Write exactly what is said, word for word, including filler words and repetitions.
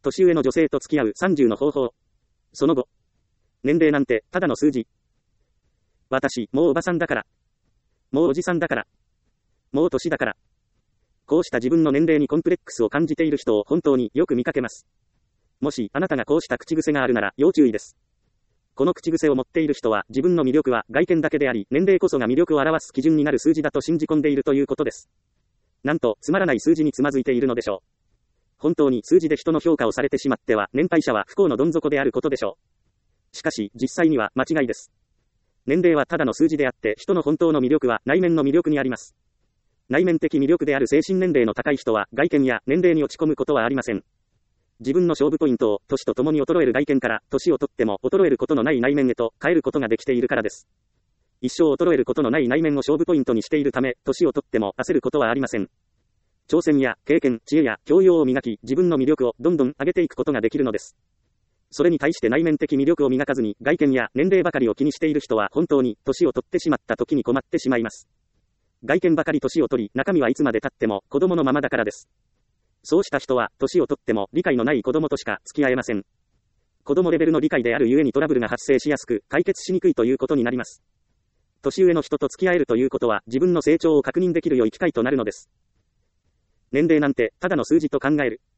年上の女性と付き合うさんじゅうの方法。その後。年齢なんて、ただの数字。私、もうおばさんだから。もうおじさんだから。もう年だから。こうした自分の年齢にコンプレックスを感じている人を本当によく見かけます。もし、あなたがこうした口癖があるなら、要注意です。この口癖を持っている人は、自分の魅力は外見だけであり、年齢こそが魅力を表す基準になる数字だと信じ込んでいるということです。なんと、つまらない数字につまずいているのでしょう。本当に数字で人の評価をされてしまっては、年配者は不幸のどん底であることでしょう。しかし、実際には間違いです。年齢はただの数字であって、人の本当の魅力は内面の魅力にあります。内面的魅力である精神年齢の高い人は、外見や年齢に落ち込むことはありません。自分の勝負ポイントを、年とともに衰える外見から、年をとっても衰えることのない内面へと変えることができているからです。一生衰えることのない内面を勝負ポイントにしているため、年をとっても焦ることはありません。挑戦や経験、知恵や教養を磨き、自分の魅力をどんどん上げていくことができるのです。それに対して内面的魅力を磨かずに、外見や年齢ばかりを気にしている人は本当に、年を取ってしまった時に困ってしまいます。外見ばかり年を取り、中身はいつまで経っても子供のままだからです。そうした人は、年を取っても理解のない子供としか付き合えません。子供レベルの理解であるゆえにトラブルが発生しやすく、解決しにくいということになります。年上の人と付き合えるということは、自分の成長を確認できる良い機会となるのです。年齢なんて、ただの数字と考える。